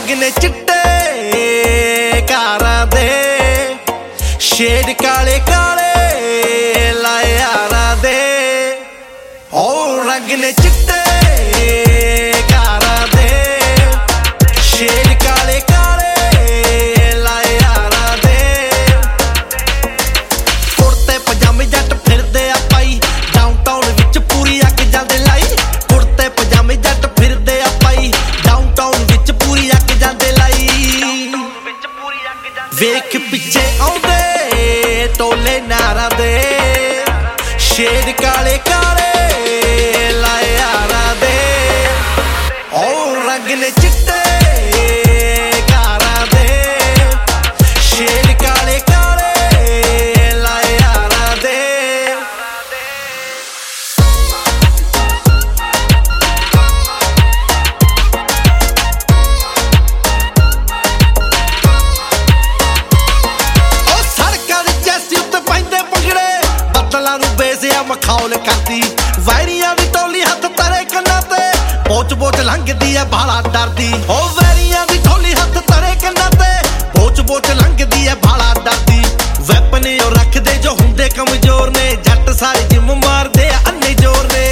रंग ने चिट्टे कारां दे, शेड काले काले लाए यारां दे। ओ रंग ने चिट्टे कारां दे, शेड काले काले लाए यारां दे। कुर्ते पजामे जट फिरदे आ पाई, डाउनटाउन विच पूरी अग जांदे लाई। कुर्ते पजामे जट फिरदे आ पाई, डाउनटाउन विच पूरी अग जांदे लाई। वेख पिछे आउंदे टोले नारां दे, शेड काले काले लाए यारां दे। ओ रंग ने चिट्टे कारां दे, शेड काले काले लाए यारां दे। ओ सड़कां दे जैसी उत्ते पैंदे पंगड़े, बदलां नूं बेसिया मखौल करदी। वैरियां दी टोली हत्थ तरे कन्नां ते, बोच बोच लंघदी ऐ भाला डरदी। ओ वैरियां दी टोली हत्थ तरे कन्नां ते, बोच बोच लंघदी ऐ भाला डरदी। वैपन ओ रखदे जो हुंदे कमजोर ने, जट सारे जिम मारदे अन्ने जोर ने।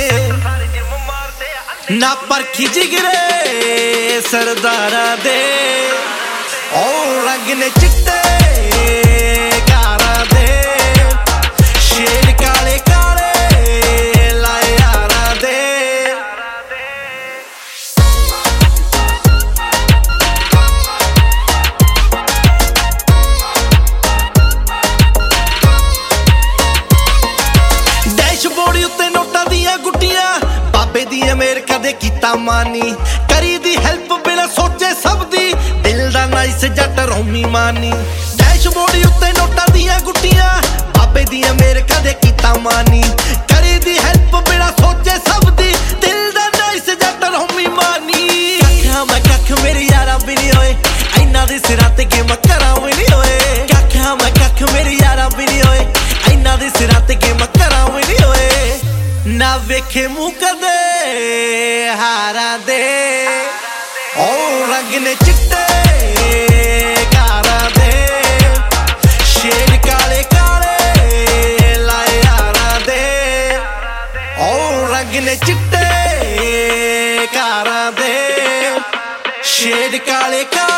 ना परखी जिगरे सरदारां दे, ओ रंग ने चिट्टे कारां दे, शेड काले काले लाए यारां दे। डैशबोर्ड उत्ते नोटां दियां गुट्टियां, बाबे दी अमेरिका दे कीता मानी। करी दी हेल्प बिना सोचे सब दी, दिल दा नाइस जट रोमी मानी। डैशबोर्ड उत्ते नोटां दियां गुट्टियां, बाबे दी अमेरिका दे कीता मानी। करी दी हेल्प बिना सोचे सब दी, दिल दा नाइस जट रोमी मानी। आख्या मैं कख मेरे यारा भी नहीं होए, इन्हां दे सिरां ते गेम करां भी नहीं होए। आख्या मैं कख मेरे यारा भी नहीं होए, इन्हां दे सिरां ते गेम करां भी नहीं होए। ना वेखे मुँह कदे हारां दे, ओ रंग ने चिट्टे कारां दे, शेड काले काले लाए यारां दे। ओ रंग ने चिट्टे कारां दे, शेड काले काले